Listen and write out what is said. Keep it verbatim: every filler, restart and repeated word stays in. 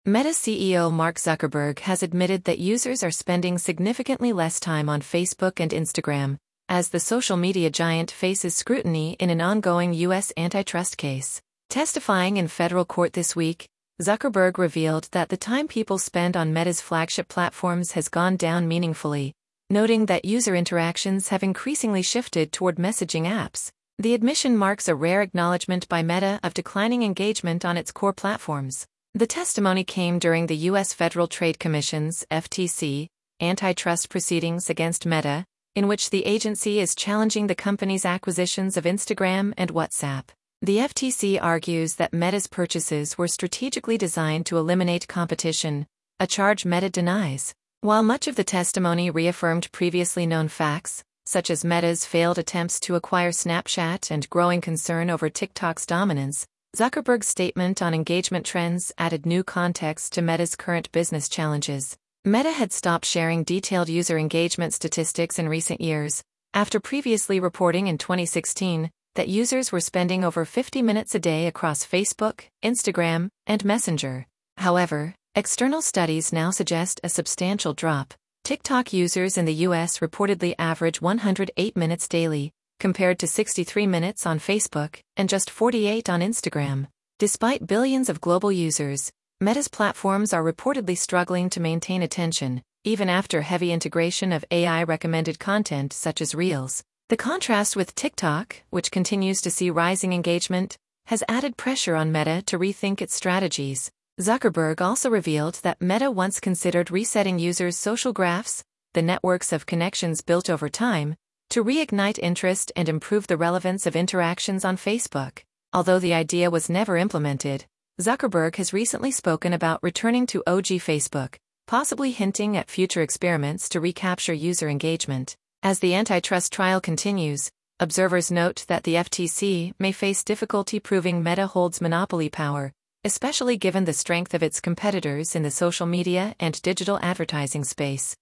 Meta C E O Mark Zuckerberg has admitted that users are spending significantly less time on Facebook and Instagram, as the social media giant faces scrutiny in an ongoing U S antitrust case. Testifying in federal court this week, Zuckerberg revealed that the time people spend on Meta's flagship platforms has gone down meaningfully, noting that user interactions have increasingly shifted toward messaging apps. The admission marks a rare acknowledgement by Meta of declining engagement on its core platforms. The testimony came during the U S Federal Trade Commission's F T C antitrust proceedings against Meta, in which the agency is challenging the company's acquisitions of Instagram and WhatsApp. The F T C argues that Meta's purchases were strategically designed to eliminate competition, a charge Meta denies. While much of the testimony reaffirmed previously known facts, such as Meta's failed attempts to acquire Snapchat and growing concern over TikTok's dominance, Zuckerberg's statement on engagement trends added new context to Meta's current business challenges. Meta had stopped sharing detailed user engagement statistics in recent years, after previously reporting in twenty sixteen that users were spending over fifty minutes a day across Facebook, Instagram, and Messenger. However, external studies now suggest a substantial drop. TikTok users in the U S reportedly average one hundred eight minutes daily, compared to sixty-three minutes on Facebook and just forty-eight on Instagram. Despite billions of global users, Meta's platforms are reportedly struggling to maintain attention, even after heavy integration of A I-recommended content such as Reels. The contrast with TikTok, which continues to see rising engagement, has added pressure on Meta to rethink its strategies. Zuckerberg also revealed that Meta once considered resetting users' social graphs, the networks of connections built over time, to reignite interest and improve the relevance of interactions on Facebook. Although the idea was never implemented, Zuckerberg has recently spoken about returning to O G Facebook, possibly hinting at future experiments to recapture user engagement. As the antitrust trial continues, observers note that the F T C may face difficulty proving Meta holds monopoly power, especially given the strength of its competitors in the social media and digital advertising space.